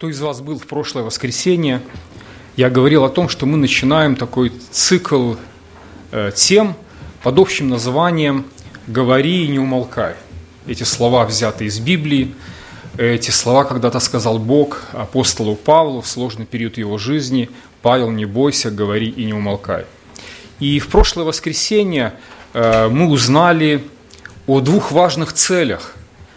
Кто из вас был в прошлое воскресенье, я говорил о том, что мы начинаем такой цикл тем под общим названием «Говори и не умолкай». Эти слова взяты из Библии, эти слова когда-то сказал Бог апостолу Павлу в сложный период его жизни: «Павел, не бойся, говори и не умолкай». И в прошлое воскресенье мы узнали о двух важных целях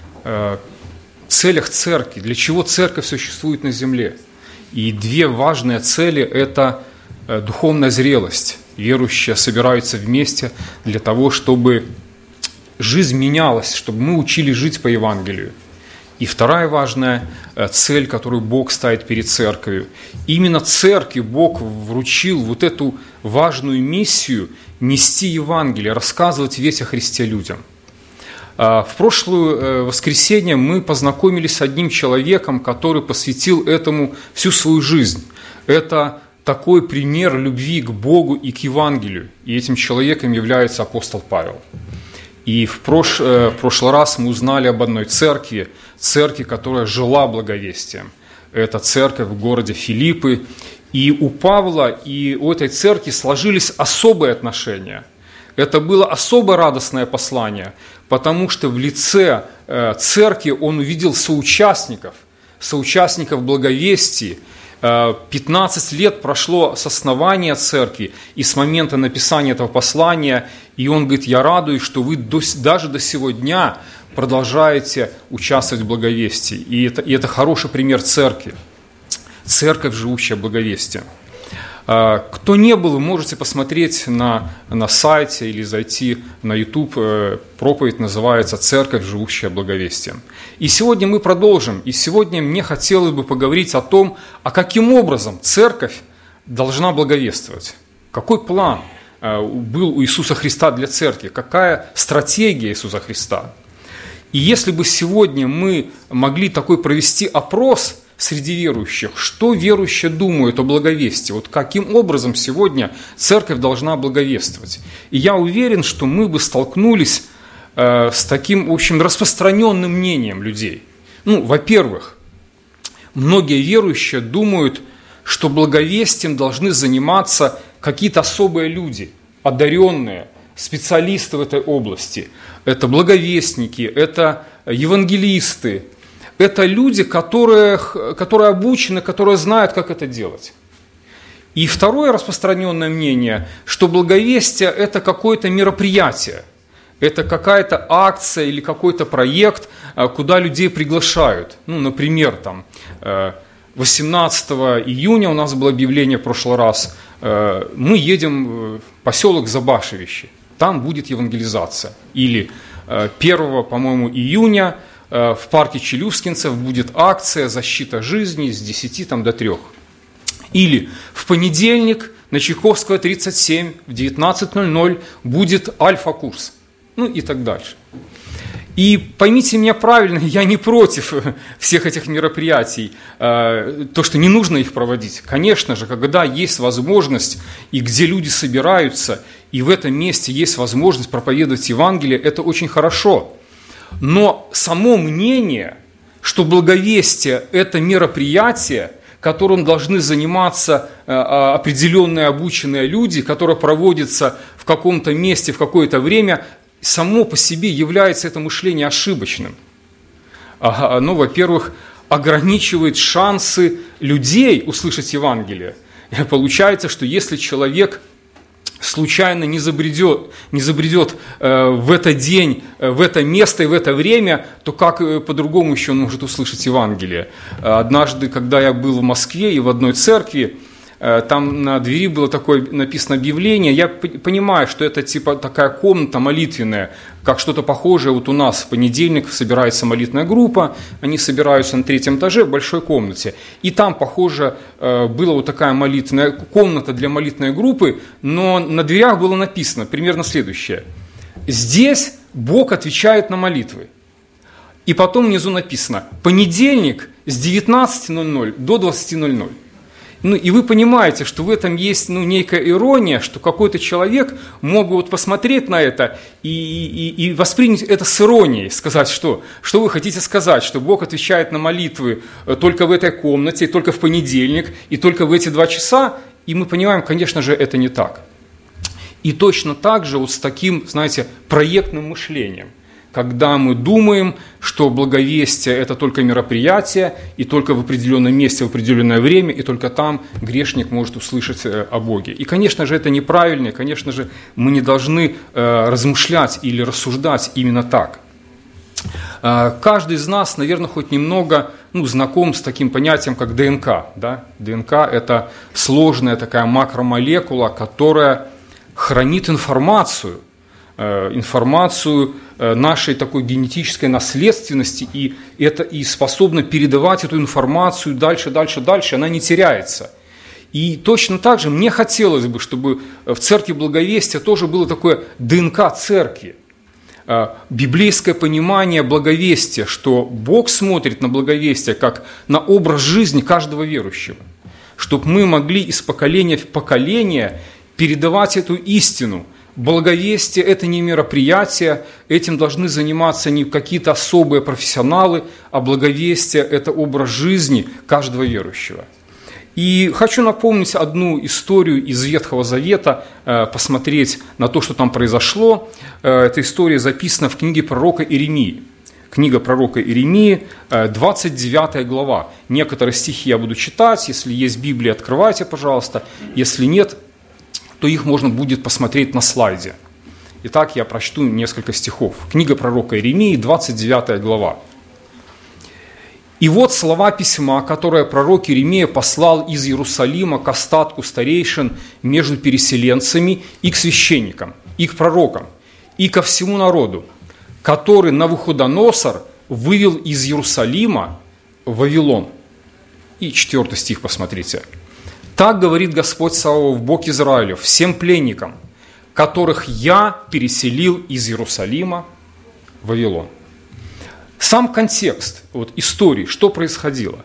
церкви, для чего церковь существует на земле. И две важные цели – это духовная зрелость. Верующие собираются вместе для того, чтобы жизнь менялась, чтобы мы учили жить по Евангелию. И вторая важная цель, которую Бог ставит перед церковью. Именно церкви Бог вручил вот эту важную миссию нести Евангелие, рассказывать весть о Христе людям. В прошлое воскресенье мы познакомились с одним человеком, который посвятил этому всю свою жизнь. Это такой пример любви к Богу и к Евангелию. И этим человеком является апостол Павел. И в прошлый раз мы узнали об одной церкви, которая жила благовестием. Это церковь в городе Филиппы. И у Павла и у этой церкви сложились особые отношения. Это было особо радостное послание, потому что в лице церкви он увидел соучастников благовестия. 15 лет прошло с основания церкви и с момента написания этого послания, и он говорит: я радуюсь, что вы даже до сего дня продолжаете участвовать в благовестии. И это хороший пример церкви. Церковь, живущая благовестием. Кто не был, вы можете посмотреть на сайте или зайти на YouTube. Проповедь называется «Церковь, живущая благовестием». И сегодня мы продолжим. И сегодня мне хотелось бы поговорить о том, а каким образом церковь должна благовествовать. Какой план был у Иисуса Христа для церкви? Какая стратегия Иисуса Христа? И если бы сегодня мы могли такой провести опрос среди верующих, что верующие думают о благовестии, вот каким образом сегодня церковь должна благовествовать. И я уверен, что мы бы столкнулись с таким, в общем, распространенным мнением людей. Во-первых, многие верующие думают, что благовестием должны заниматься какие-то особые люди, одаренные, специалисты в этой области. Это благовестники, это евангелисты. Это люди, которые обучены, которые знают, как это делать. И второе распространенное мнение, что благовестие – это какое-то мероприятие, это какая-то акция или какой-то проект, куда людей приглашают. Например, 18 июня у нас было объявление в прошлый раз, мы едем в поселок Забашевище, там будет евангелизация. Или 1, по-моему, июня в парке Челюскинцев будет акция «Защита жизни» с 10 до 3. Или в понедельник на Чайковского, 37, в 19:00 будет альфа-курс. И так дальше. И поймите меня правильно, я не против всех этих мероприятий, то, что не нужно их проводить. Конечно же, когда есть возможность, и где люди собираются, и в этом месте есть возможность проповедовать Евангелие, это очень хорошо. Но само мнение, что благовестие – это мероприятие, которым должны заниматься определенные обученные люди, которое проводится в каком-то месте в какое-то время, само по себе является это мышление ошибочным. Оно, во-первых, ограничивает шансы людей услышать Евангелие. И получается, что если человек случайно не забредет в этот день, в это место и в это время, то как по-другому еще он может услышать Евангелие? Однажды, когда я был в Москве и в одной церкви, там на двери было такое написано объявление, я понимаю, что это типа такая комната молитвенная, как что-то похожее. Вот у нас в понедельник собирается молитвенная группа, они собираются на 3-м этаже в большой комнате, и там, похоже, была вот такая молитвенная комната для молитвенной группы, но на дверях было написано примерно следующее: здесь Бог отвечает на молитвы. И потом внизу написано: понедельник с 19:00 до 20:00. И вы понимаете, что в этом есть некая ирония, что какой-то человек мог бы посмотреть на это и воспринять это с иронией, сказать, что вы хотите сказать, что Бог отвечает на молитвы только в этой комнате, только в понедельник и только в эти 2 часа, и мы понимаем, конечно же, это не так. И точно так же с таким, проектным мышлением, когда мы думаем, что благовестие – это только мероприятие, и только в определенном месте, в определенное время, и только там грешник может услышать о Боге. И, конечно же, это неправильно, и, конечно же, мы не должны размышлять или рассуждать именно так. Каждый из нас, наверное, хоть немного знаком с таким понятием, как ДНК. Да? ДНК – это сложная такая макромолекула, которая хранит информацию нашей такой генетической наследственности, и способна передавать эту информацию дальше, она не теряется. И точно так же мне хотелось бы, чтобы в Церкви Благовестия тоже было такое ДНК Церкви, библейское понимание благовестия, что Бог смотрит на благовестие как на образ жизни каждого верующего, чтобы мы могли из поколения в поколение передавать эту истину. Благовестие – это не мероприятие, этим должны заниматься не какие-то особые профессионалы, а благовестие – это образ жизни каждого верующего. И хочу напомнить одну историю из Ветхого Завета, посмотреть на то, что там произошло. Эта история записана в книге пророка Иеремии. Книга пророка Иеремии, 29 глава. Некоторые стихи я буду читать, если есть Библия, открывайте, пожалуйста. Если нет, то их можно будет посмотреть на слайде. Итак, я прочту несколько стихов. Книга пророка Иеремии, 29 глава. «И вот слова письма, которое пророк Иеремия послал из Иерусалима к остатку старейшин между переселенцами и к священникам, и к пророкам, и ко всему народу, который Навуходоносор вывел из Иерусалима в Вавилон». И 4 стих посмотрите. «Так говорит Господь Саваоф, Бог Израилев, всем пленникам, которых я переселил из Иерусалима в Вавилон». Сам контекст истории, что происходило.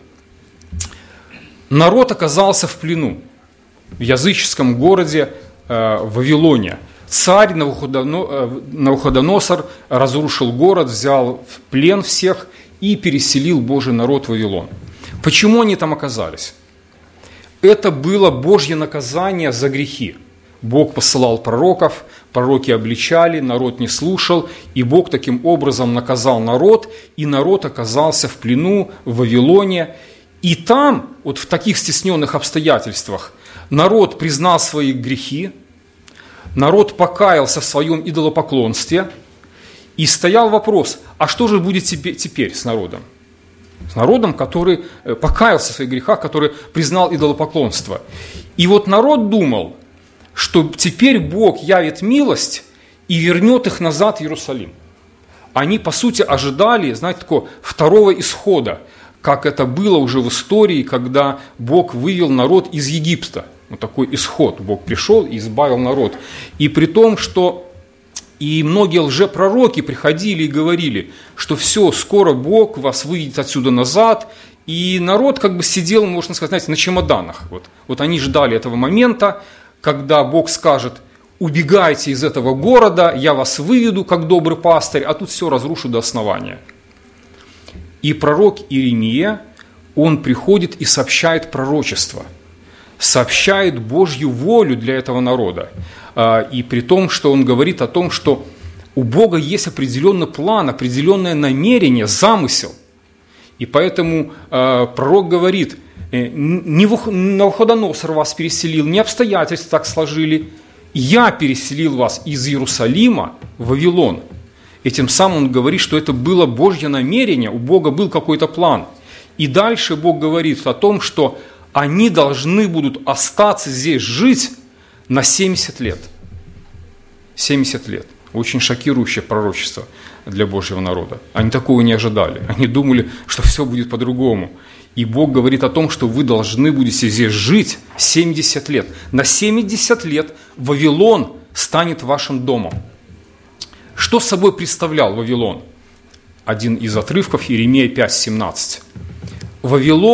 Народ оказался в плену в языческом городе Вавилоне. Царь Навуходоносор разрушил город, взял в плен всех и переселил Божий народ в Вавилон. Почему они там оказались? Это было Божье наказание за грехи. Бог посылал пророков, пророки обличали, народ не слушал, и Бог таким образом наказал народ, и народ оказался в плену в Вавилоне. И там, в таких стесненных обстоятельствах, народ признал свои грехи, народ покаялся в своем идолопоклонстве, и стоял вопрос, а что же будет теперь с народом? С народом, который покаялся в своих грехах, который признал идолопоклонство. И народ думал, что теперь Бог явит милость и вернет их назад в Иерусалим. Они, по сути, ожидали, такого второго исхода, как это было уже в истории, когда Бог вывел народ из Египта. Такой исход. Бог пришел и избавил народ. И при том, что и многие лжепророки приходили и говорили, что все, скоро Бог вас выведет отсюда назад. И народ сидел, можно сказать, на чемоданах. Они ждали этого момента, когда Бог скажет: убегайте из этого города, я вас выведу, как добрый пастырь, а тут все разрушу до основания. И пророк Иеремия, он приходит и сообщает пророчество, сообщает Божью волю для этого народа. И при том, что он говорит о том, что у Бога есть определенный план, определенное намерение, замысел. И поэтому пророк говорит: не Навуходоносор вас переселил, не обстоятельства так сложили. Я переселил вас из Иерусалима в Вавилон. И тем самым он говорит, что это было Божье намерение, у Бога был какой-то план. И дальше Бог говорит о том, что они должны будут остаться здесь жить на 70 лет. 70 лет. Очень шокирующее пророчество для Божьего народа. Они такого не ожидали. Они думали, что все будет по-другому. И Бог говорит о том, что вы должны будете здесь жить 70 лет. На 70 лет Вавилон станет вашим домом. Что собой представлял Вавилон? Один из отрывков, Иеремия 5:17. Вавилон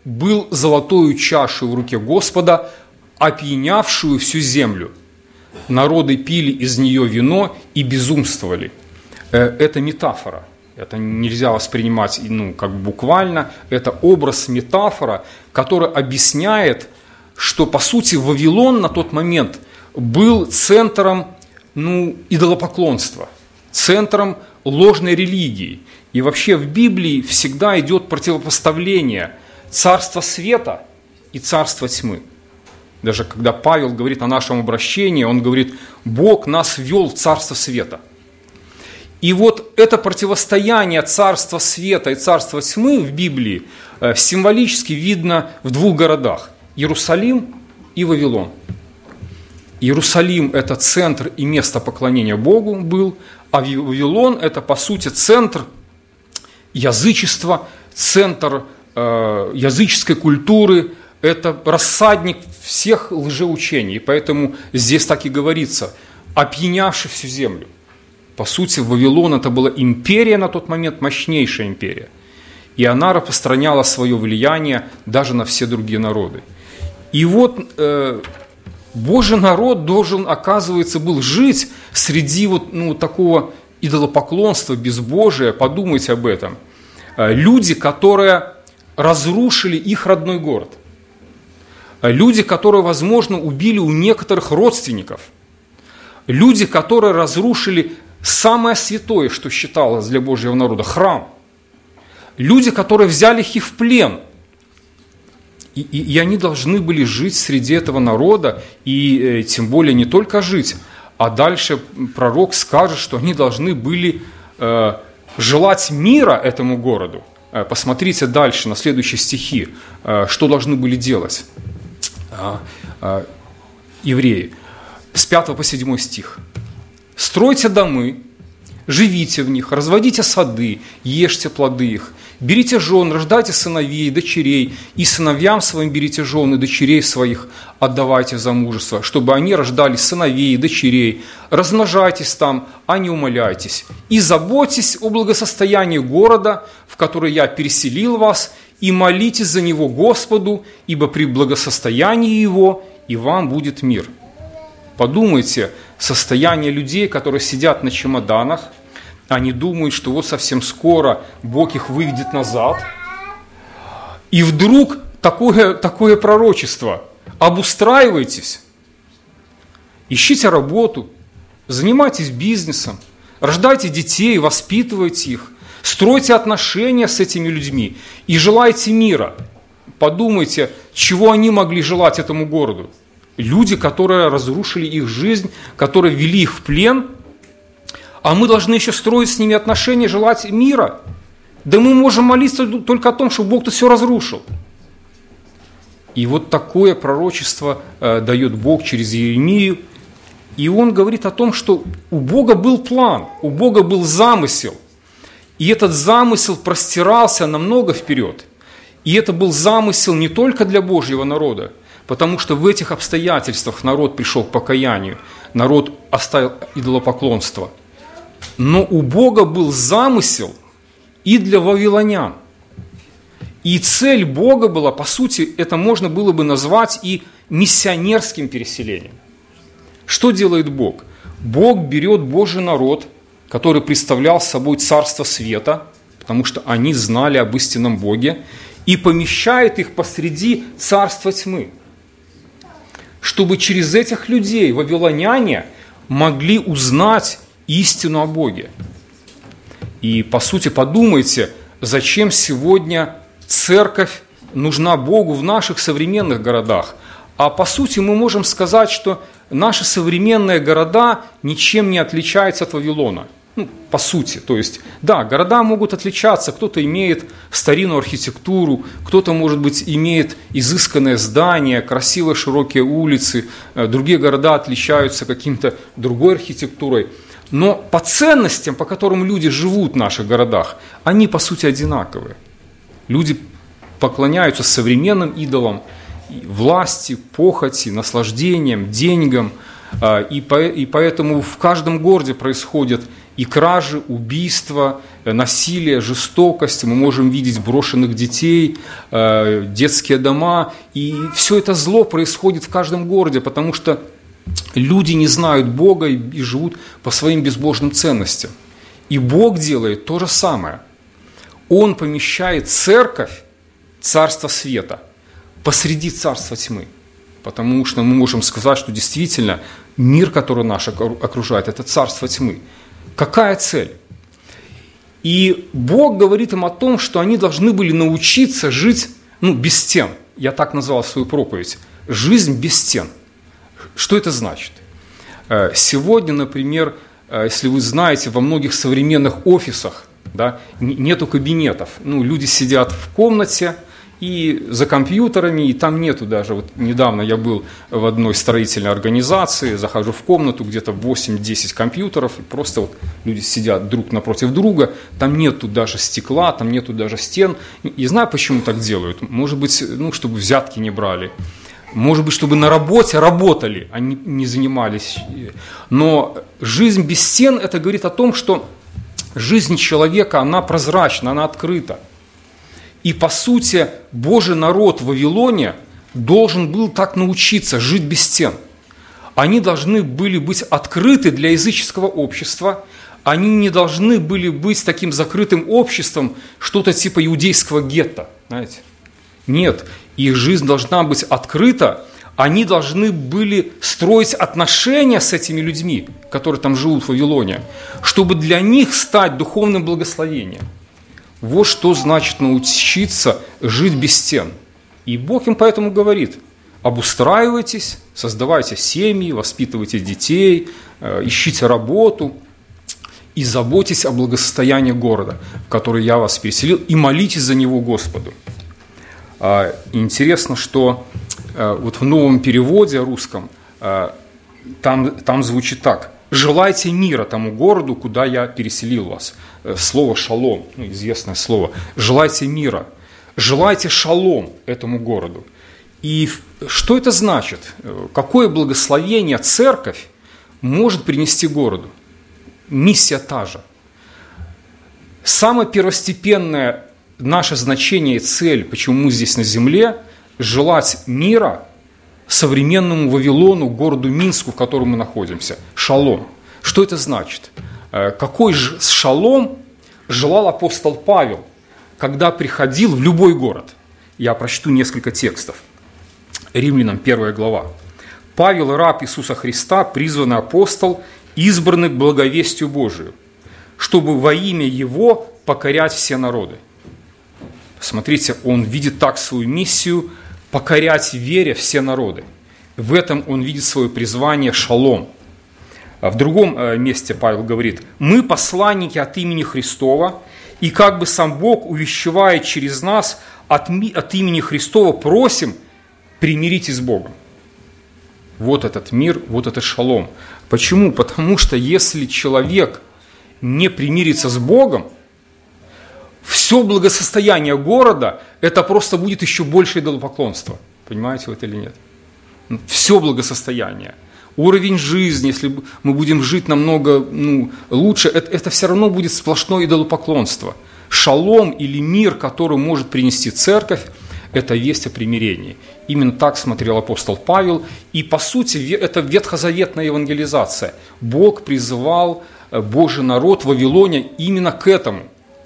был золотою чашей в руке Господа, опьянявшую всю землю. Народы пили из нее вино и безумствовали. Это метафора. Это нельзя воспринимать буквально. Это образ, метафора, который объясняет, что, по сути, Вавилон на тот момент был центром идолопоклонства, центром ложной религии. И вообще в Библии всегда идет противопоставление царства света и царства тьмы. Даже когда Павел говорит о нашем обращении, он говорит: Бог нас ввел в царство света. И вот это противостояние царства света и царства тьмы в Библии символически видно в двух городах – Иерусалим и Вавилон. Иерусалим – это центр и место поклонения Богу был, а Вавилон – это, по сути, центр язычества, центр языческой культуры, это рассадник всех лжеучений. И поэтому здесь так и говорится: опьянявший всю землю. По сути, Вавилон – это была империя на тот момент, мощнейшая империя. И она распространяла свое влияние даже на все другие народы. И вот Божий народ должен, оказывается, был жить среди такого идолопоклонства, безбожия. Подумайте об этом. Люди, которые разрушили их родной город. Люди, которые, возможно, убили у некоторых родственников. Люди, которые разрушили самое святое, что считалось для Божьего народа – храм. Люди, которые взяли их в плен. И они должны были жить среди этого народа, и тем более не только жить, а дальше пророк скажет, что они должны были желать мира этому городу. Посмотрите дальше, на следующие стихи, что должны были делать евреи. С 5 по 7 стих. «Стройте домы, живите в них, разводите сады, ешьте плоды их, берите жен, рождайте сыновей, дочерей, и сыновьям своим берите жен и дочерей своих отдавайте в замужество, чтобы они рождали сыновей и дочерей. Размножайтесь там, а не умаляйтесь. И заботьтесь о благосостоянии города, в который я переселил вас, и молитесь за него Господу, ибо при благосостоянии его и вам будет мир». Подумайте, состояние людей, которые сидят на чемоданах, они думают, что вот совсем скоро Бог их выведет назад. И вдруг такое пророчество. Обустраивайтесь, ищите работу, занимайтесь бизнесом, рождайте детей, воспитывайте их, стройте отношения с этими людьми и желайте мира. Подумайте, чего они могли желать этому городу. Люди, которые разрушили их жизнь, которые ввели их в плен, а мы должны еще строить с ними отношения, желать мира. Да мы можем молиться только о том, что Бог-то все разрушил. И вот такое пророчество дает Бог через Иеремию. И он говорит о том, что у Бога был план, у Бога был замысел. И этот замысел простирался намного вперед. И это был замысел не только для Божьего народа, потому что в этих обстоятельствах народ пришел к покаянию, народ оставил идолопоклонство. Но у Бога был замысел и для вавилонян. И цель Бога была, по сути, это можно было бы назвать и миссионерским переселением. Что делает Бог? Бог берет Божий народ, который представлял собой царство света, потому что они знали об истинном Боге, и помещает их посреди царства тьмы, чтобы через этих людей вавилоняне могли узнать истину о Боге. И, по сути, подумайте, зачем сегодня церковь нужна Богу в наших современных городах. А по сути мы можем сказать, что наши современные города ничем не отличаются от Вавилона. По сути, то есть, да, города могут отличаться, кто-то имеет старинную архитектуру, кто-то, может быть, имеет изысканное здание, красивые широкие улицы, другие города отличаются каким-то другой архитектурой. Но по ценностям, по которым люди живут в наших городах, они, по сути, одинаковые. Люди поклоняются современным идолам, власти, похоти, наслаждениям, деньгам. И поэтому в каждом городе происходят и кражи, убийства, насилие, жестокость, мы можем видеть брошенных детей, детские дома, и все это зло происходит в каждом городе, потому что люди не знают Бога и живут по своим безбожным ценностям. И Бог делает то же самое. Он помещает церковь, царство света, посреди царства тьмы. Потому что мы можем сказать, что действительно мир, который нас окружает, это царство тьмы. Какая цель? И Бог говорит им о том, что они должны были научиться жить без стен. Я так назвал свою проповедь. Жизнь без стен. Что это значит? Сегодня, например, если вы знаете, во многих современных офисах нету кабинетов. Люди сидят в комнате и за компьютерами, и там нету даже. Вот недавно я был в одной строительной организации, захожу в комнату, где-то 8-10 компьютеров, и просто люди сидят друг напротив друга, там нету даже стекла, там нету даже стен. И знаю, почему так делают. Может быть, чтобы взятки не брали. Может быть, чтобы на работе работали, а не занимались. Но жизнь без стен, это говорит о том, что жизнь человека, она прозрачна, она открыта. И, по сути, Божий народ в Вавилоне должен был так научиться жить без стен. Они должны были быть открыты для языческого общества, они не должны были быть таким закрытым обществом, что-то типа иудейского гетто, знаете. Нет, их жизнь должна быть открыта, они должны были строить отношения с этими людьми, которые там живут в Вавилоне, чтобы для них стать духовным благословением. Вот что значит научиться жить без стен. И Бог им поэтому говорит: обустраивайтесь, создавайте семьи, воспитывайте детей, ищите работу и заботьтесь о благосостоянии города, в который я вас переселил, и молитесь за него Господу. Интересно, что вот в новом переводе русском там звучит так: «Желайте мира тому городу, куда я переселил вас». Слово «шалом», известное слово. «Желайте мира». Желайте шалом этому городу. И что это значит? Какое благословение церковь может принести городу? Миссия та же. Самое первостепенное наше значение и цель, почему мы здесь на земле, желать мира современному Вавилону, городу Минску, в котором мы находимся. Шалом. Что это значит? Какой же шалом желал апостол Павел, когда приходил в любой город? Я прочту несколько текстов. Римлянам 1 глава. «Павел, раб Иисуса Христа, призванный апостол, избранный к благовестию Божию, чтобы во имя Его покорять все народы». Смотрите, он видит так свою миссию – покорять вере все народы. В этом он видит свое призвание шалом. В другом месте Павел говорит: «Мы посланники от имени Христова, и как бы сам Бог увещевает через нас от имени Христова, просим, примиритесь с Богом». Вот этот мир, вот этот шалом. Почему? Потому что если человек не примирится с Богом, все благосостояние города, это просто будет еще больше идолопоклонства. Понимаете вы это или нет? Все благосостояние. Уровень жизни, если мы будем жить намного лучше, это все равно будет сплошное идолопоклонство. Шалом или мир, который может принести церковь, это весть о примирении. Именно так смотрел апостол Павел. И по сути это ветхозаветная евангелизация. Бог призывал Божий народ в Вавилоне именно к этому.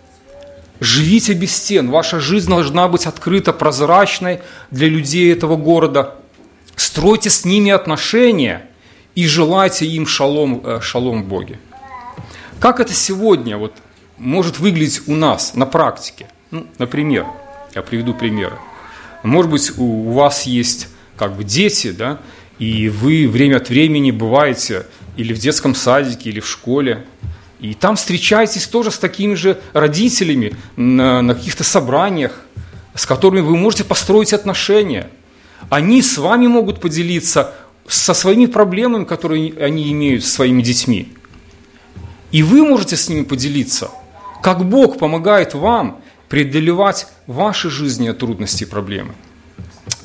Живите без стен, ваша жизнь должна быть открыта, прозрачной для людей этого города. Стройте с ними отношения и желайте им шалом в Боге. Как это сегодня может выглядеть у нас на практике? Например, я приведу примеры. Может быть, у вас есть дети, и вы время от времени бываете или в детском садике, или в школе, и там встречаетесь тоже с такими же родителями на каких-то собраниях, с которыми вы можете построить отношения. Они с вами могут поделиться со своими проблемами, которые они имеют с своими детьми. И вы можете с ними поделиться, как Бог помогает вам преодолевать ваши жизненные трудности и проблемы.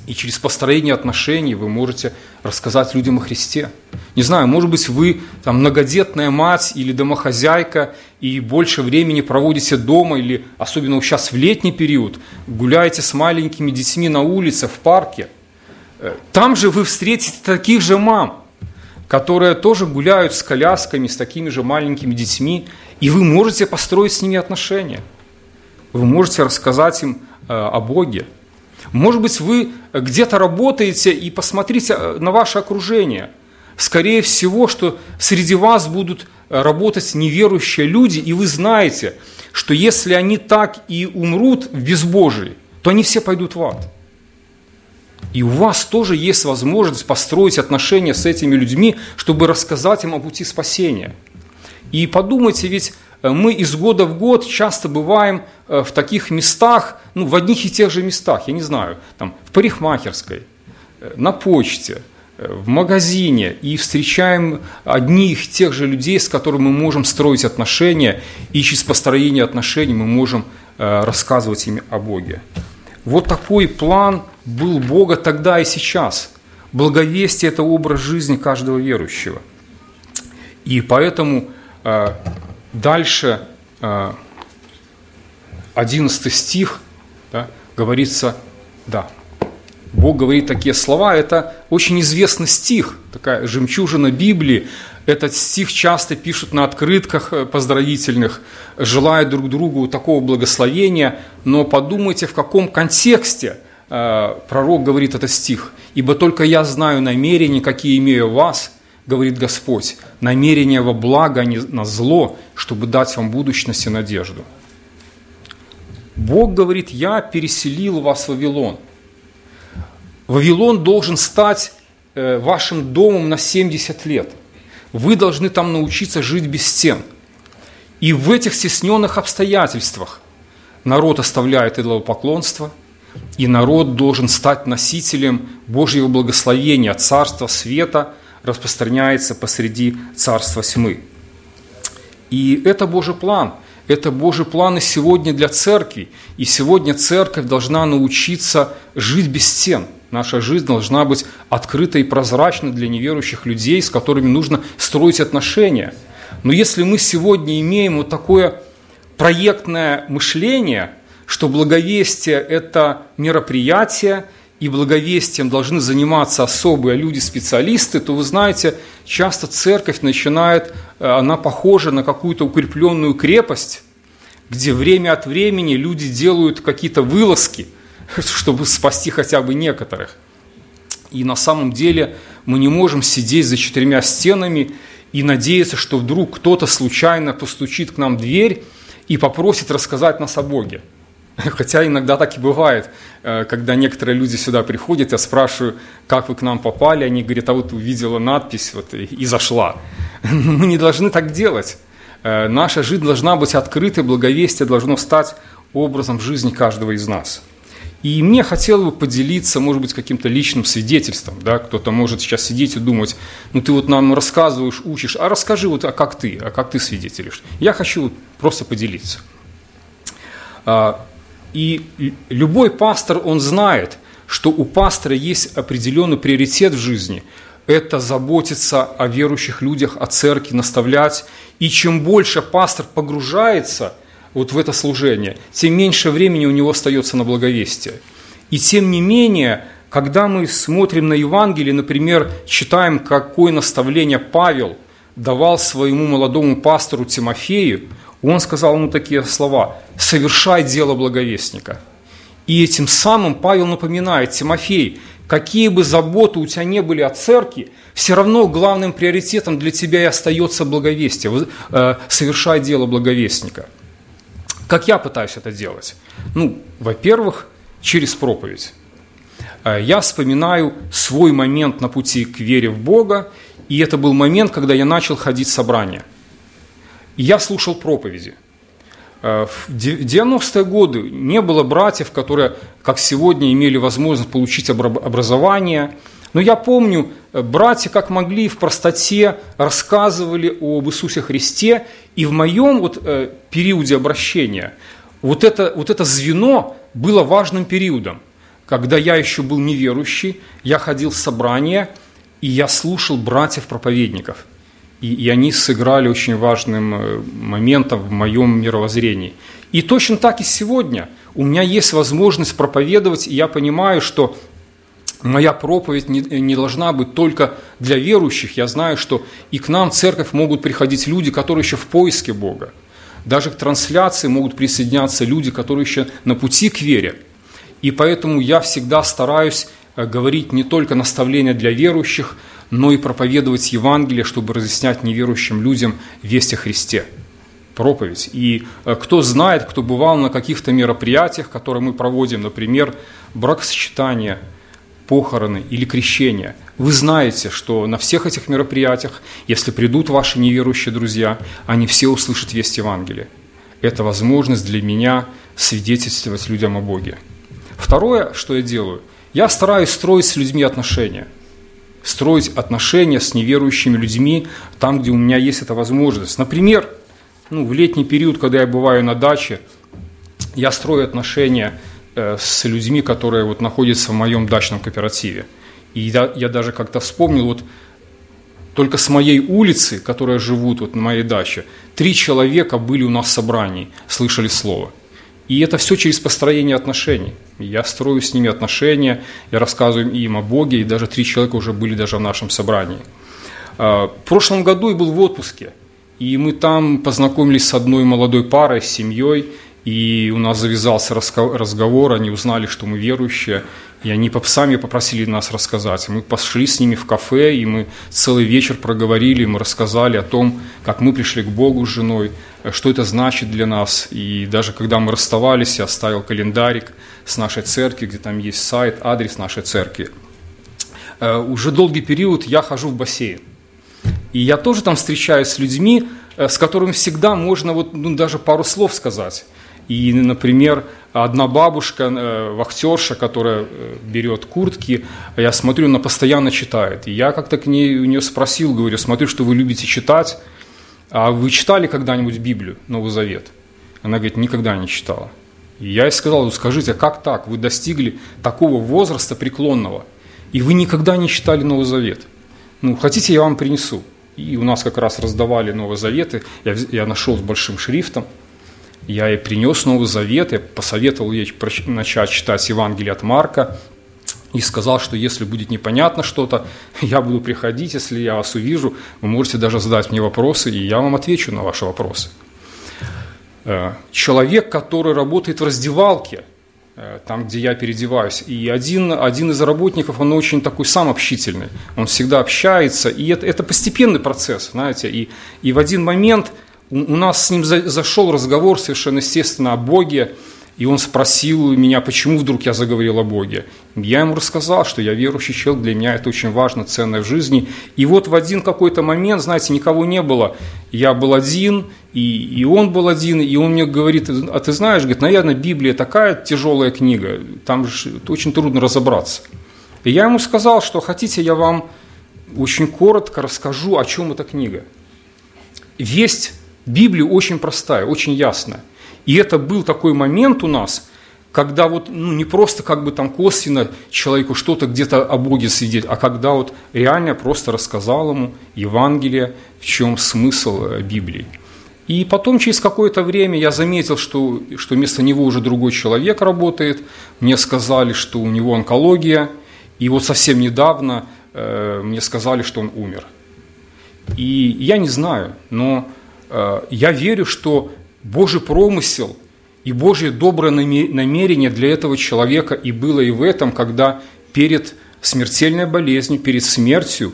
И через построение отношений вы можете рассказать людям о Христе. Не знаю, может быть, вы там многодетная мать или домохозяйка и больше времени проводите дома, или особенно сейчас в летний период, гуляете с маленькими детьми на улице, в парке. Там же вы встретите таких же мам, которые тоже гуляют с колясками, с такими же маленькими детьми, и вы можете построить с ними отношения. Вы можете рассказать им о Боге. Может быть, вы где-то работаете, и посмотрите на ваше окружение. Скорее всего, что среди вас будут работать неверующие люди, и вы знаете, что если они так и умрут в безбожии, то они все пойдут в ад. И у вас тоже есть возможность построить отношения с этими людьми, чтобы рассказать им о пути спасения. И подумайте, ведь мы из года в год часто бываем в таких местах, в одних и тех же местах, я не знаю, там, в парикмахерской, на почте, в магазине, и встречаем одних и тех же людей, с которыми мы можем строить отношения, и через построение отношений мы можем рассказывать им о Боге. Вот такой план был Бога тогда и сейчас. Благовестие – это образ жизни каждого верующего. И поэтому дальше 11 стих, да, говорится, да, Бог говорит такие слова, это очень известный стих, такая жемчужина Библии. Этот стих часто пишут на открытках поздравительных, желая друг другу такого благословения, но подумайте, в каком контексте пророк говорит этот стих. «Ибо только я знаю намерения, какие имею о вас, говорит Господь, намерения во благо, а не на зло, чтобы дать вам будущность и надежду». Бог говорит: «Я переселил вас в Вавилон». Вавилон должен стать вашим домом на 70 лет. Вы должны там научиться жить без стен. И в этих стесненных обстоятельствах народ оставляет идолопоклонство, и народ должен стать носителем Божьего благословения. Царство света распространяется посреди царства тьмы. И это Божий план. Это Божий план и сегодня для церкви. И сегодня церковь должна научиться жить без стен. Наша жизнь должна быть открытой и прозрачной для неверующих людей, с которыми нужно строить отношения. Но если мы сегодня имеем вот такое проектное мышление, что благовестие – это мероприятие, и благовестием должны заниматься особые люди-специалисты, то, вы знаете, часто церковь начинает, она похожа на какую-то укрепленную крепость, где время от времени люди делают какие-то вылазки, чтобы спасти хотя бы некоторых. И на самом деле мы не можем сидеть за 4 стенами и надеяться, что вдруг кто-то случайно постучит к нам в дверь и попросит рассказать нас о Боге. Хотя иногда так и бывает, когда некоторые люди сюда приходят, я спрашиваю, как вы к нам попали, они говорят: а вот увидела надпись вот, и зашла. Мы не должны так делать. Наша жизнь должна быть открытой, благовестие должно стать образом жизни каждого из нас. И мне хотелось бы поделиться, может быть, каким-то личным свидетельством. Да? Кто-то может сейчас сидеть и думать: ну ты вот нам рассказываешь, учишь, а расскажи, вот, как ты свидетелишь. Я хочу вот просто поделиться. И любой пастор, он знает, что у пастора есть определенный приоритет в жизни. Это заботиться о верующих людях, о церкви, наставлять. И чем больше пастор погружается вот в это служение, тем меньше времени у него остается на благовестие. И тем не менее, когда мы смотрим на Евангелие, например, читаем, какое наставление Павел давал своему молодому пастору Тимофею, он сказал ему такие слова: «Совершай дело благовестника». И этим самым Павел напоминает: Тимофей, какие бы заботы у тебя не были о церкви, все равно главным приоритетом для тебя и остается благовестие. Совершай дело благовестника. Как я пытаюсь это делать? Во-первых, через проповедь. Я вспоминаю свой момент на пути к вере в Бога, и это был момент, когда я начал ходить в собрания. И я слушал проповеди. В 90-е годы не было братьев, которые, как сегодня, имели возможность получить образование. Но я помню, братья, как могли, в простоте рассказывали об Иисусе Христе. И в моем периоде обращения вот это звено было важным периодом. когда я еще был неверующий, я ходил в собрания, и я слушал братьев-проповедников. И они сыграли очень важным моментом в моем мировоззрении. И точно так и сегодня. У меня есть возможность проповедовать, и я понимаю, что моя проповедь не должна быть только для верующих. Я знаю, что и к нам в церковь могут приходить люди, которые еще в поиске Бога. Даже к трансляции могут присоединяться люди, которые еще на пути к вере. И поэтому я всегда стараюсь говорить не только наставления для верующих, но и проповедовать Евангелие, чтобы разъяснять неверующим людям весть о Христе. Проповедь. И кто знает, кто бывал на каких-то мероприятиях, которые мы проводим, например, бракосочетание, похороны или крещение, вы знаете, что на всех этих мероприятиях, если придут ваши неверующие друзья, они все услышат весть Евангелия. Это возможность для меня свидетельствовать людям о Боге. Второе, что я делаю, я стараюсь строить с людьми отношения. Строить отношения с неверующими людьми там, где у меня есть эта возможность. Например, в летний период, когда я бываю на даче, я строю отношения с людьми, которые находятся в моем дачном кооперативе. И я даже как-то вспомнил, только с моей улицы, которая живут на моей даче, 3 человека были у нас в собрании, слышали слово. И это все через построение отношений. Я строю с ними отношения, я рассказываю им о Боге, и даже 3 человека уже были даже в нашем собрании. В прошлом году я был в отпуске, и мы там познакомились с одной молодой парой, с семьей, и у нас завязался разговор, они узнали, что мы верующие, и они сами попросили нас рассказать. Мы пошли с ними в кафе, и мы целый вечер проговорили, мы рассказали о том, как мы пришли к Богу с женой, что это значит для нас. И даже когда мы расставались, я оставил календарик с нашей церкви, где там есть сайт, адрес нашей церкви. Уже долгий период я хожу в бассейн. И я тоже там встречаюсь с людьми, с которыми всегда можно даже пару слов сказать. И, например, одна бабушка, вахтерша, которая берет куртки, я смотрю, она постоянно читает. И я как-то у нее спросил, говорю, смотрю, что вы любите читать, а вы читали когда-нибудь Библию, Новый Завет? Она говорит, никогда не читала. И я ей сказал, скажите, а как так? Вы достигли такого возраста преклонного, и вы никогда не читали Новый Завет? Хотите, я вам принесу? И у нас как раз раздавали Новый Завет, я нашел с большим шрифтом. Я ей принес Новый Завет, я посоветовал ей начать читать Евангелие от Марка и сказал, что если будет непонятно что-то, я буду приходить, если я вас увижу, вы можете даже задать мне вопросы, и я вам отвечу на ваши вопросы. Человек, который работает в раздевалке, там, где я переодеваюсь, и один из работников, он очень такой сам общительный, он всегда общается, и это постепенный процесс, знаете, и в один момент у нас с ним зашел разговор совершенно естественно о Боге, и он спросил меня, почему вдруг я заговорил о Боге. Я ему рассказал, что я верующий человек, для меня это очень важно, ценно в жизни. И в один какой-то момент, знаете, никого не было. Я был один, и он был один, и он мне говорит, а ты знаешь, говорит, наверное, Библия такая тяжелая книга, там же очень трудно разобраться. И я ему сказал, что хотите, я вам очень коротко расскажу, о чем эта книга. Весть Библии очень простая, очень ясная. И это был такой момент у нас, когда не просто там косвенно человеку что-то где-то о Боге свидетельствовать, а когда реально просто рассказал ему Евангелие, в чем смысл Библии. И потом через какое-то время я заметил, что вместо него уже другой человек работает. Мне сказали, что у него онкология, и совсем недавно мне сказали, что он умер. И я не знаю, но я верю, что Божий промысел и Божье доброе намерение для этого человека и было и в этом, когда перед смертельной болезнью, перед смертью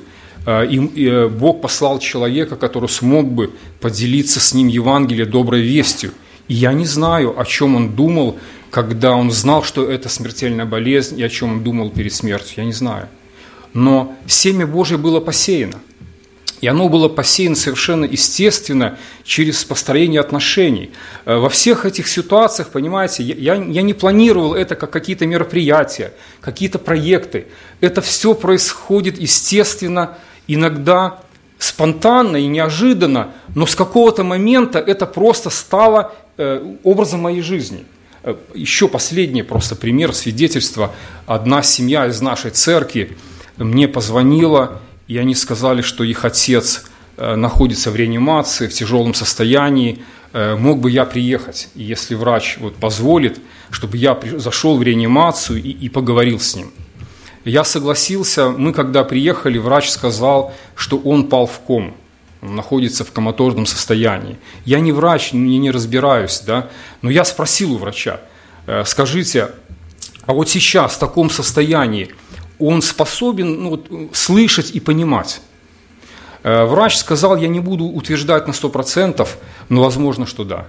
Бог послал человека, который смог бы поделиться с ним Евангелием, доброй вестью. И я не знаю, о чем он думал, когда он знал, что это смертельная болезнь, и о чем он думал перед смертью, я не знаю. Но семя Божие было посеяно. И оно было посеяно совершенно естественно через построение отношений. Во всех этих ситуациях, понимаете, я не планировал это как какие-то мероприятия, какие-то проекты. Это все происходит естественно, иногда спонтанно и неожиданно, но с какого-то момента это просто стало образом моей жизни. Еще последний просто пример, свидетельство. Одна семья из нашей церкви мне позвонила, и они сказали, что их отец находится в реанимации, в тяжелом состоянии. Мог бы я приехать, и если врач позволит, чтобы я зашел в реанимацию и поговорил с ним. Я согласился. Мы, когда приехали, врач сказал, что он пал в кому. Он находится в коматозном состоянии. Я не врач, не разбираюсь, да? Но я спросил у врача, скажите, а вот сейчас в таком состоянии он способен слышать и понимать? Врач сказал, я не буду утверждать на 100%, но возможно, что да.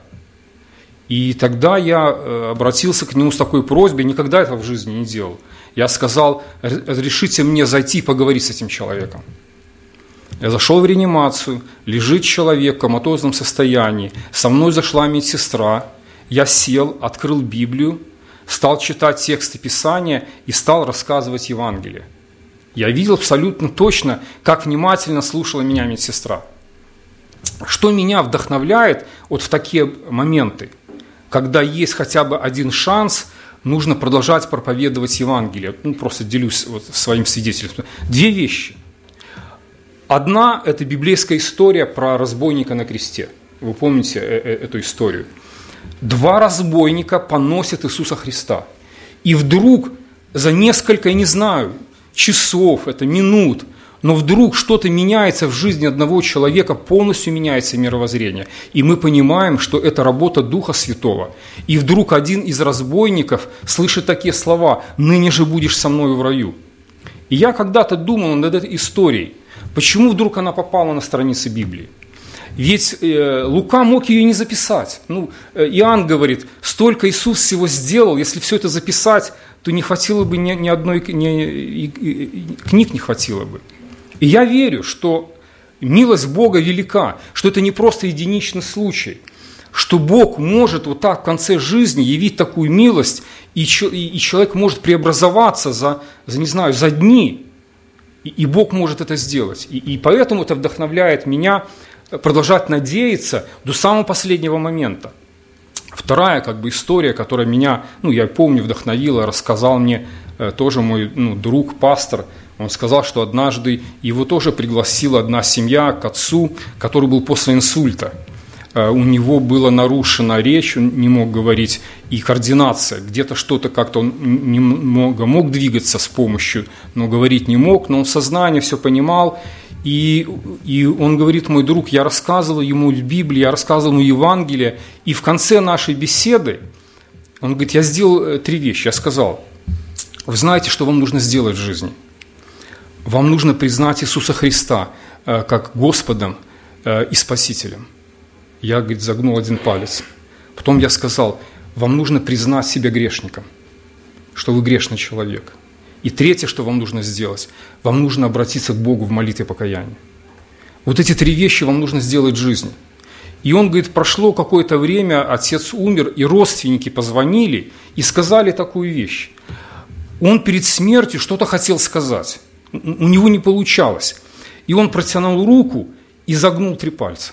И тогда я обратился к нему с такой просьбой, никогда этого в жизни не делал. Я сказал, разрешите мне зайти поговорить с этим человеком. Я зашел в реанимацию, лежит человек в коматозном состоянии, со мной зашла медсестра, я сел, открыл Библию, стал читать тексты Писания и стал рассказывать Евангелие. Я видел абсолютно точно, как внимательно слушала меня медсестра. Что меня вдохновляет в такие моменты, когда есть хотя бы один шанс, нужно продолжать проповедовать Евангелие. Просто делюсь своим свидетельством. Две вещи. Одна – это библейская история про разбойника на кресте. Вы помните эту историю? Два разбойника поносят Иисуса Христа. И вдруг за несколько, я не знаю, часов, это минут, но вдруг что-то меняется в жизни одного человека, полностью меняется мировоззрение. И мы понимаем, что это работа Духа Святого. И вдруг один из разбойников слышит такие слова: «Ныне же будешь со мною в раю». И я когда-то думал над этой историей, почему вдруг она попала на страницы Библии. Ведь Лука мог ее не записать. Иоанн говорит, столько Иисус всего сделал, если все это записать, то не хватило бы ни одной книг не хватило бы. И я верю, что милость Бога велика, что это не просто единичный случай, что Бог может так в конце жизни явить такую милость, и человек может преобразоваться за дни, и Бог может это сделать. И поэтому это вдохновляет меня продолжать надеяться до самого последнего момента. Вторая история, которая меня, я помню, вдохновила, рассказал мне тоже мой друг, пастор. Он сказал, что однажды его тоже пригласила одна семья к отцу, который был после инсульта. У него была нарушена речь, он не мог говорить, и координация. Где-то что-то как-то он немного мог двигаться с помощью, но говорить не мог, но он в сознании все понимал. И он говорит, мой друг, я рассказывал ему Библию, я рассказывал ему Евангелие, и в конце нашей беседы он говорит, я сделал 3 вещи. Я сказал, вы знаете, что вам нужно сделать в жизни? Вам нужно признать Иисуса Христа как Господом и Спасителем. Я, говорит, загнул один палец. Потом я сказал, вам нужно признать себя грешником, что вы грешный человек. И третье, что вам нужно сделать, вам нужно обратиться к Богу в молитве покаяния. Вот эти 3 вещи вам нужно сделать в жизни. И он говорит, прошло какое-то время, отец умер, и родственники позвонили и сказали такую вещь. Он перед смертью что-то хотел сказать, у него не получалось. И он протянул руку и загнул 3 пальца.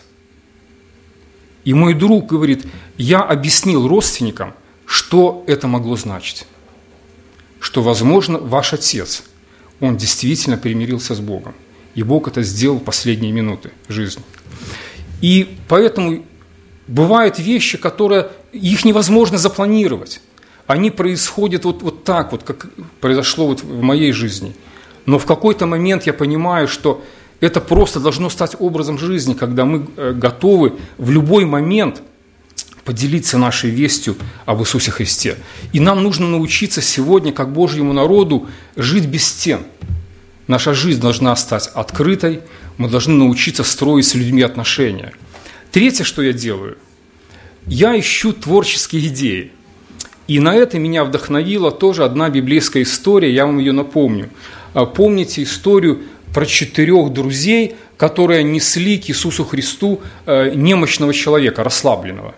И мой друг говорит, я объяснил родственникам, что это могло значить. Что, возможно, ваш отец, он действительно примирился с Богом. И Бог это сделал в последние минуты жизни. И поэтому бывают вещи, их невозможно запланировать. Они происходят вот так, как произошло в моей жизни. Но в какой-то момент я понимаю, что это просто должно стать образом жизни, когда мы готовы в любой момент поделиться нашей вестью об Иисусе Христе. И нам нужно научиться сегодня, как Божьему народу, жить без стен. Наша жизнь должна стать открытой, мы должны научиться строить с людьми отношения. Третье, что я делаю, я ищу творческие идеи. И на это меня вдохновила тоже одна библейская история, я вам ее напомню. Помните историю про 4 друзей, которые несли к Иисусу Христу немощного человека, расслабленного.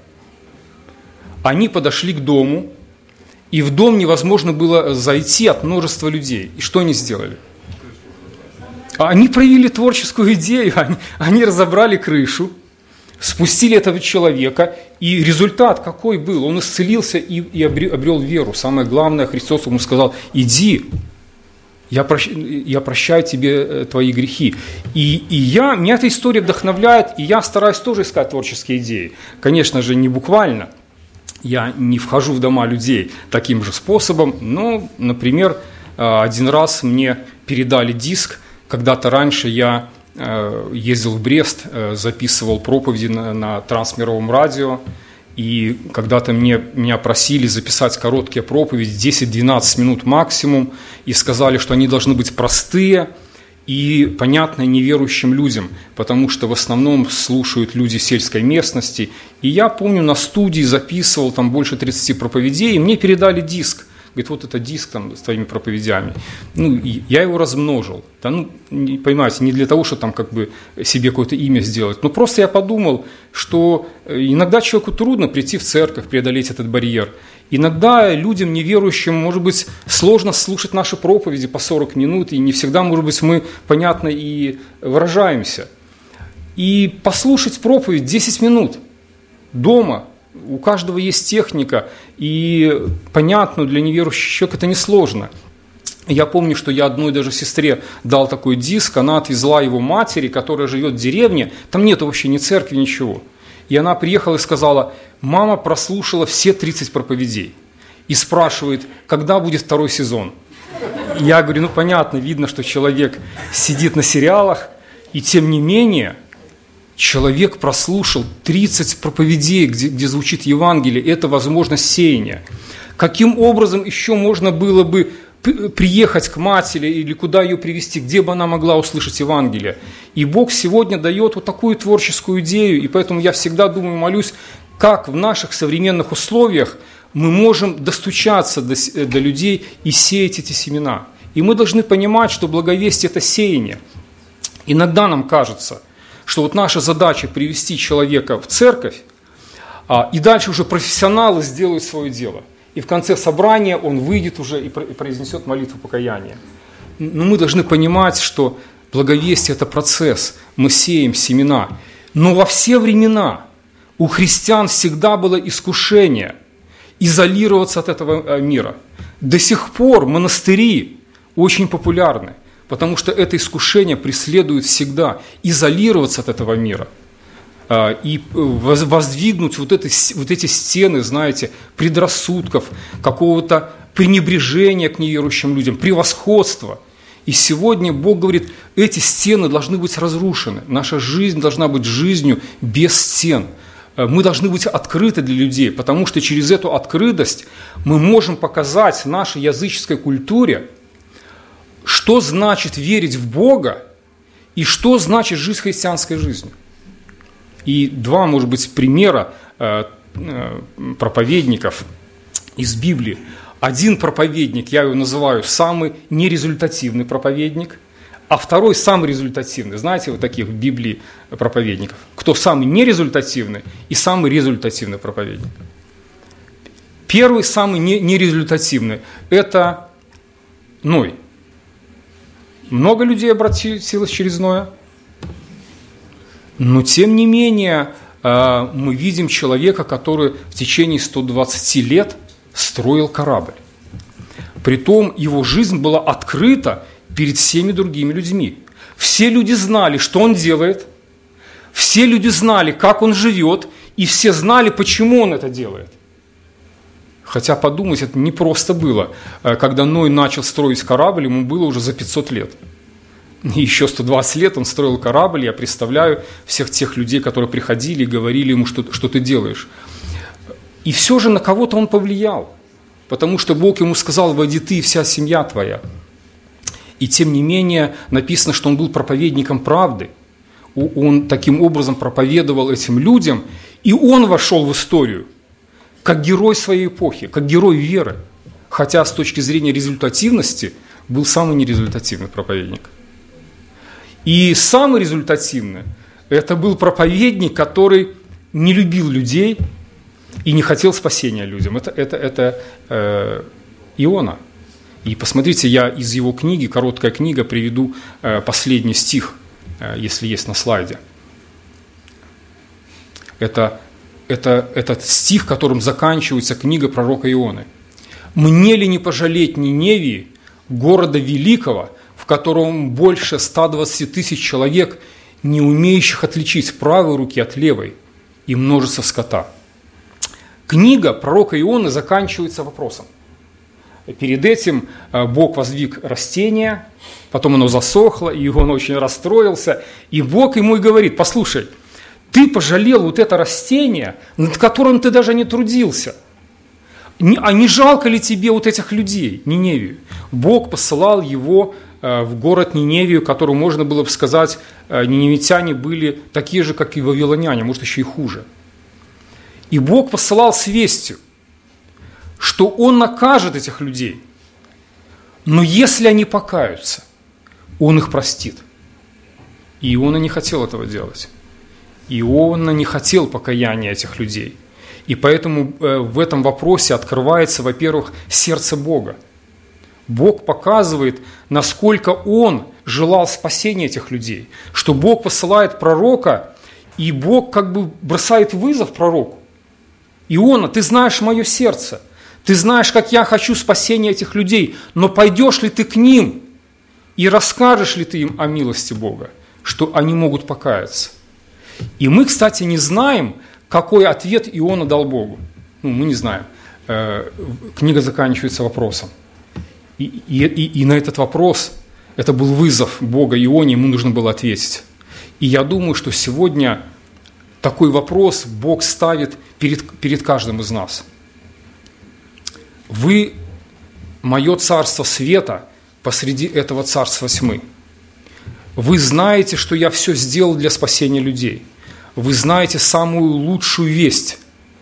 Они подошли к дому, и в дом невозможно было зайти от множества людей. И что они сделали? Они проявили творческую идею, они разобрали крышу, спустили этого человека, и результат какой был? Он исцелился и обрел веру. Самое главное, Христос ему сказал: иди, я прощаю тебе твои грехи. И меня эта история вдохновляет, и я стараюсь тоже искать творческие идеи. Конечно же, не буквально. Я не вхожу в дома людей таким же способом, но, например, один раз мне передали диск. Когда-то раньше я ездил в Брест, записывал проповеди на трансмировом радио, и когда-то меня просили записать короткие проповеди, 10-12 минут максимум, и сказали, что они должны быть простые и понятные неверующим людям, потому что в основном слушают люди сельской местности. И я помню, на студии записывал там больше 30 проповедей, и мне передали диск. Говорит, вот это диск там с твоими проповедями. Я его размножил. Да, понимаете, не для того, чтобы там как бы себе какое-то имя сделать. Но просто я подумал, что иногда человеку трудно прийти в церковь, преодолеть этот барьер. Иногда людям неверующим, может быть, сложно слушать наши проповеди по 40 минут, и не всегда, может быть, мы понятно и выражаемся. И послушать проповедь 10 минут дома. У каждого есть техника, и понятно, для неверующего человека это несложно. Я помню, что я одной даже сестре дал такой диск, она отвезла его матери, которая живет в деревне, там нету вообще ни церкви, ничего. И она приехала и сказала: мама прослушала все 30 проповедей и спрашивает, когда будет 2-й сезон. И я говорю, понятно, видно, что человек сидит на сериалах, и тем не менее... Человек прослушал 30 проповедей, где звучит Евангелие. Это возможность сеяния. Каким образом еще можно было бы приехать к матери или куда ее привести, где бы она могла услышать Евангелие? И Бог сегодня дает вот такую творческую идею. И поэтому я всегда думаю, молюсь, как в наших современных условиях мы можем достучаться до людей и сеять эти семена. И мы должны понимать, что благовестие – это сеяние. Иногда нам кажется, что вот наша задача привести человека в церковь, и дальше уже профессионалы сделают свое дело. И в конце собрания он выйдет уже и произнесет молитву покаяния. Но мы должны понимать, что благовестие – это процесс, мы сеем семена. Но во все времена у христиан всегда было искушение изолироваться от этого мира. До сих пор монастыри очень популярны. Потому что это искушение преследует всегда изолироваться от этого мира и воздвигнуть вот эти стены, знаете, предрассудков, какого-то пренебрежения к неверующим людям, превосходства. И сегодня Бог говорит, эти стены должны быть разрушены. Наша жизнь должна быть жизнью без стен. Мы должны быть открыты для людей, потому что через эту открытость мы можем показать нашей языческой культуре, что значит верить в Бога и что значит жить христианской жизнью. И 2, может быть, примера проповедников из Библии. Один проповедник, я его называю самый нерезультативный проповедник, а второй самый результативный. Знаете, вот таких в Библии проповедников. Кто самый нерезультативный и самый результативный проповедник. Первый, самый нерезультативный – это Ной. Много людей обратилось через Ноя. Но, тем не менее, мы видим человека, который в течение 120 лет строил корабль. Притом его жизнь была открыта перед всеми другими людьми. Все люди знали, что он делает. Все люди знали, как он живет. И все знали, почему он это делает. Хотя подумать, это не просто было. Когда Ной начал строить корабль, ему было уже за 500 лет. И еще 120 лет он строил корабль, я представляю всех тех людей, которые приходили и говорили ему, что ты делаешь. И все же на кого-то он повлиял, потому что Бог ему сказал, войди ты и вся семья твоя. И тем не менее написано, что он был проповедником правды. Он таким образом проповедовал этим людям, и он вошел в историю как герой своей эпохи, как герой веры. Хотя с точки зрения результативности был самый нерезультативный проповедник. И самый результативный – это был проповедник, который не любил людей и не хотел спасения людям. Это Иона. И посмотрите, я из его книги, короткая книга, приведу последний стих, если есть на слайде. этот стих, которым заканчивается книга пророка Ионы. «Мне ли не пожалеть Ниневии, города великого, в котором больше 120 тысяч человек, не умеющих отличить правой руки от левой, и множество скота». Книга пророка Ионы заканчивается вопросом. Перед этим Бог воздвиг растение, потом оно засохло, и он очень расстроился. И Бог ему и говорит: послушай, ты пожалел вот это растение, над которым ты даже не трудился. А не жалко ли тебе вот этих людей, Ниневию? Бог посылал его в город Ниневию, которую, можно было бы сказать, ниневитяне были такие же, как и вавилоняне, может, еще и хуже. И Бог посылал с вестью, что Он накажет этих людей, но если они покаются, Он их простит. И Иона не хотел этого делать. Иона не хотел покаяния этих людей. И поэтому в этом вопросе открывается, во-первых, сердце Бога. Бог показывает, насколько Он желал спасения этих людей, что Бог посылает пророка, и Бог как бы бросает вызов пророку. Иона, ты знаешь мое сердце, ты знаешь, как я хочу спасения этих людей, но пойдешь ли ты к ним и расскажешь ли ты им о милости Бога, что они могут покаяться? И мы, кстати, не знаем, какой ответ Иона дал Богу. Мы не знаем. Книга заканчивается вопросом. И на этот вопрос, это был вызов Бога Ионе, ему нужно было ответить. И я думаю, что сегодня такой вопрос Бог ставит перед каждым из нас. Вы – мое царство света посреди этого царства тьмы. Вы знаете, что я все сделал для спасения людей. Вы знаете самую лучшую весть.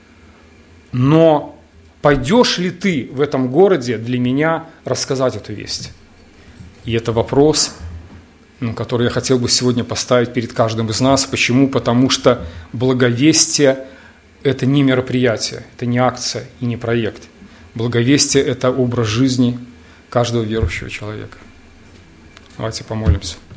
Но пойдешь ли ты в этом городе для меня рассказать эту весть? И это вопрос, который я хотел бы сегодня поставить перед каждым из нас. Почему? Потому что благовестие – это не мероприятие, это не акция и не проект. Благовестие – это образ жизни каждого верующего человека. Давайте помолимся.